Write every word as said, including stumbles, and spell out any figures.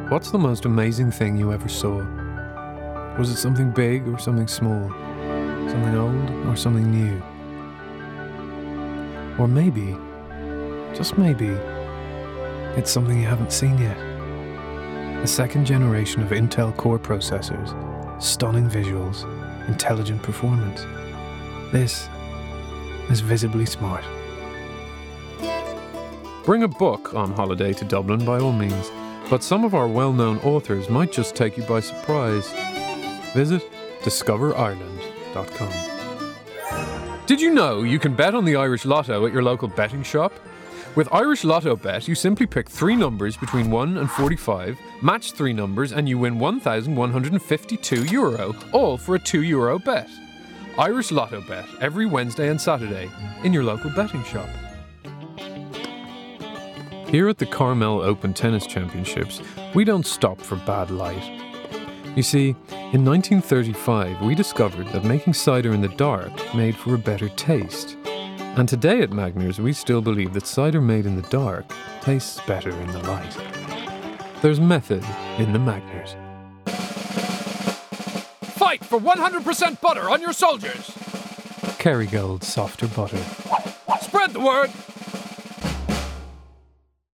What's the most amazing thing you ever saw? Was it something big or something small? Something old or something new? Or maybe, just maybe, it's something you haven't seen yet. The second generation of Intel Core processors, stunning visuals, intelligent performance. This is Visibly Smart. Bring a book on holiday to Dublin by all means, but some of our well-known authors might just take you by surprise. Visit discover ireland dot com. Did you know you can bet on the Irish Lotto at your local betting shop? With Irish Lotto Bet, you simply pick three numbers between one and forty-five, match three numbers, and you win one thousand one hundred fifty-two euro, all for a two euro bet. Irish Lotto Bet, every Wednesday and Saturday, in your local betting shop. Here at the Carmel Open Tennis Championships, we don't stop for bad light. You see, in nineteen thirty-five, we discovered that making cider in the dark made for a better taste. And today at Magners, we still believe that cider made in the dark tastes better in the light. There's method in the Magners. Fight for one hundred percent butter on your soldiers! Kerrygold Softer Butter. Spread the word!